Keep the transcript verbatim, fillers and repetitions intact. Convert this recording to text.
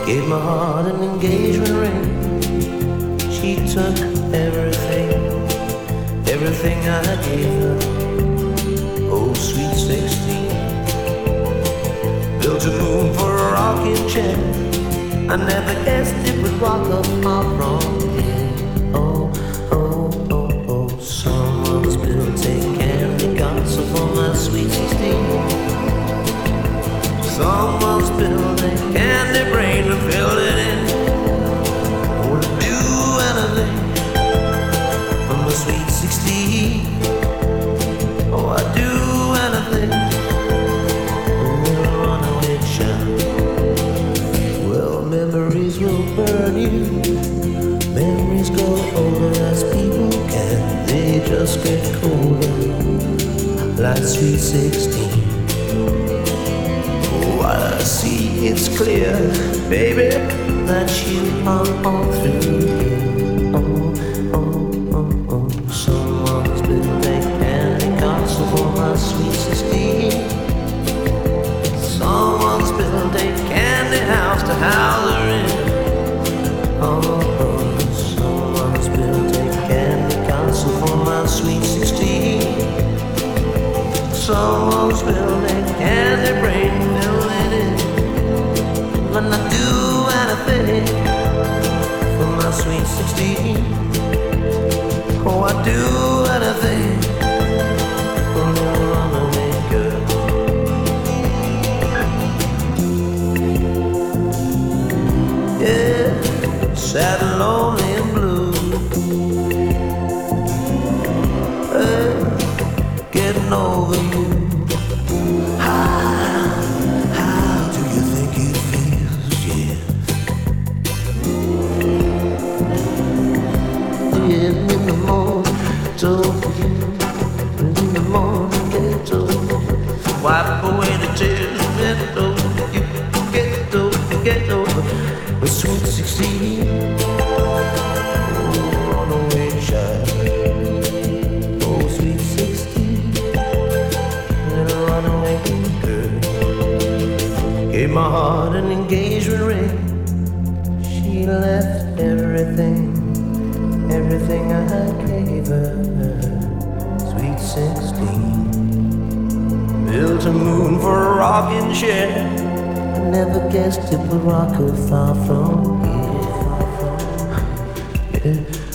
Gave my heart an engagement ring. She took everything, everything I gave her. Oh, sweet sixteen. Built a moon for a rocking chair. I never guessed it would rock up my wrong here. Oh, oh, oh, oh. Someone's built a candy castle for my sweet sixteen. Someone's built a candy brain to fill it in. Would do anything for my sweet sixteen. Oh, I'd do anything. Memories will burn you. Memories go over as people can. They just get colder, like sweet sixteen. Oh, I see it's clear, baby, that you are all through here. Oh, oh, oh, oh. Someone's been a candy castle for my sweet sixteen. Someone's built a candy house to house her in. Oh, oh, someone's built a candy castle for my sweet sixteen. Someone's built a candy brain filling in. But I do anything for my sweet sixteen. Oh, I do anything for a runaway girl. Yeah, sad and lonely and blue. Hey, getting over you. How, how do you think it feels? Yeah. Yeah, in the morning, told you. In the morning, get over. Wipe away the tears, get over you. Get over, get over. The sweet sixteen. Oh, runaway child. Oh, sweet sixteen. Little runaway girl. Gave my heart an engagement ring. She left everything, everything I gave her. Sweet sixteen. Built a moon for a rocking chair. Never guessed it would rock her far from here. Yeah.